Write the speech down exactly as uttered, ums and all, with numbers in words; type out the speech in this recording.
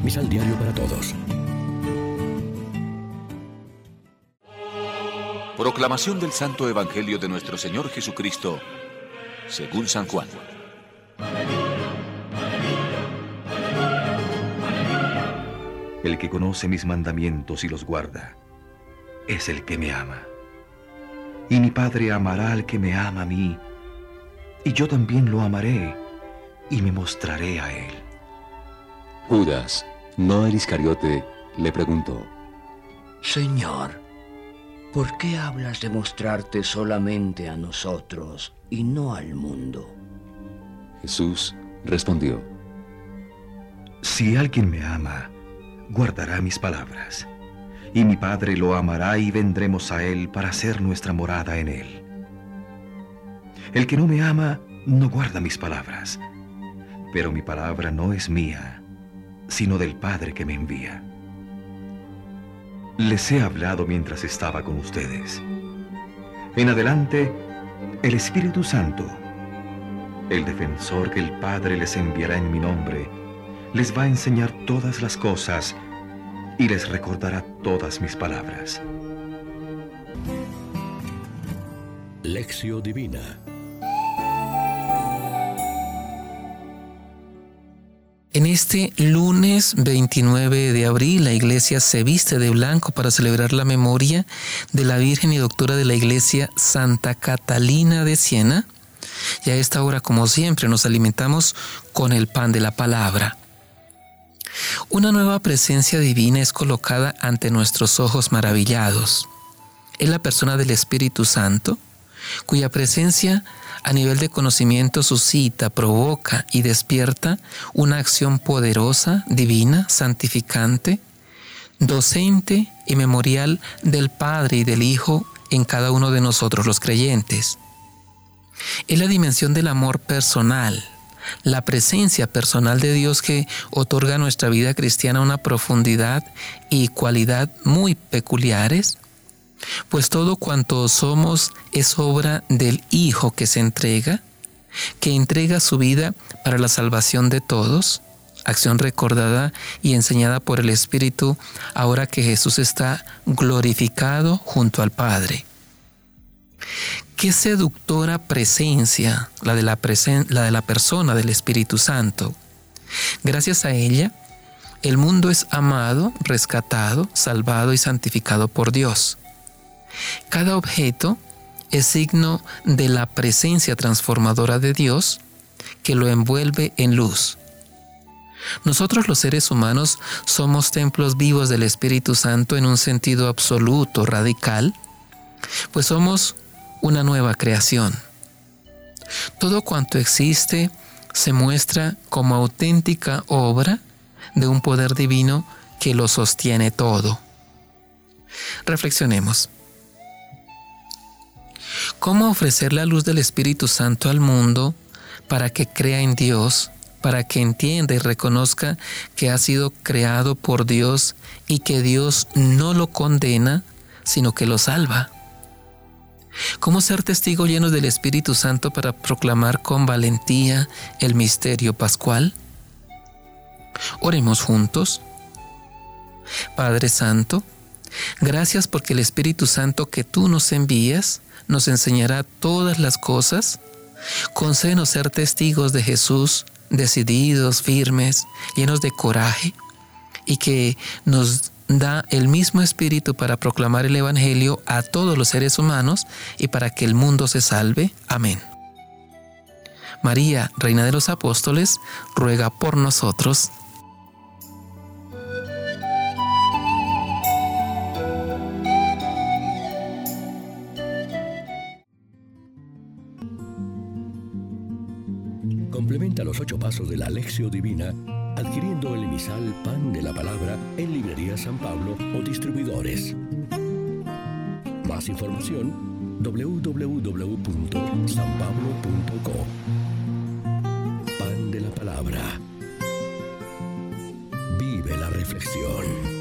Misal Diario para Todos. Proclamación del Santo Evangelio de nuestro Señor Jesucristo, según San Juan. El que conoce mis mandamientos y los guarda, es el que me ama. Y mi Padre amará al que me ama a mí, y yo también lo amaré, y me mostraré a él. Judas, no el Iscariote, le preguntó: Señor, ¿por qué hablas de mostrarte solamente a nosotros y no al mundo? Jesús respondió: Si alguien me ama, guardará mis palabras, y mi Padre lo amará y vendremos a él para hacer nuestra morada en él. El que no me ama no guarda mis palabras, pero mi palabra no es mía, sino del Padre que me envía. Les he hablado mientras estaba con ustedes. En adelante, el Espíritu Santo, el defensor que el Padre les enviará en mi nombre, les va a enseñar todas las cosas y les recordará todas mis palabras. Lección Divina. En este lunes veintinueve de abril, la Iglesia se viste de blanco para celebrar la memoria de la Virgen y Doctora de la Iglesia, Santa Catalina de Siena. Y a esta hora, como siempre, nos alimentamos con el pan de la palabra. Una nueva presencia divina es colocada ante nuestros ojos maravillados. Es la persona del Espíritu Santo, cuya presencia a nivel de conocimiento suscita, provoca y despierta una acción poderosa, divina, santificante, docente y memorial del Padre y del Hijo en cada uno de nosotros los creyentes. Es la dimensión del amor personal, la presencia personal de Dios que otorga a nuestra vida cristiana una profundidad y cualidad muy peculiares, pues todo cuanto somos es obra del Hijo que se entrega, que entrega su vida para la salvación de todos, acción recordada y enseñada por el Espíritu ahora que Jesús está glorificado junto al Padre. Qué seductora presencia la de la, presen- la de la persona del Espíritu Santo. Gracias a ella, el mundo es amado, rescatado, salvado y santificado por Dios. Cada objeto es signo de la presencia transformadora de Dios que lo envuelve en luz. Nosotros los seres humanos somos templos vivos del Espíritu Santo en un sentido absoluto, radical, pues somos una nueva creación. Todo cuanto existe se muestra como auténtica obra de un poder divino que lo sostiene todo. Reflexionemos. ¿Cómo ofrecer la luz del Espíritu Santo al mundo para que crea en Dios, para que entienda y reconozca que ha sido creado por Dios y que Dios no lo condena, sino que lo salva? ¿Cómo ser testigos llenos del Espíritu Santo para proclamar con valentía el misterio pascual? Oremos juntos. Padre Santo, gracias porque el Espíritu Santo que tú nos envías nos enseñará todas las cosas. Concédenos ser testigos de Jesús, decididos, firmes, llenos de coraje, y que nos da el mismo Espíritu para proclamar el Evangelio a todos los seres humanos y para que el mundo se salve. Amén. María, Reina de los Apóstoles, ruega por nosotros. Complementa los ocho pasos de la Lección Divina adquiriendo el emisal Pan de la Palabra en Librería San Pablo o distribuidores. Más información doble u doble u doble u punto san pablo punto co. Pan de la Palabra. Vive la reflexión.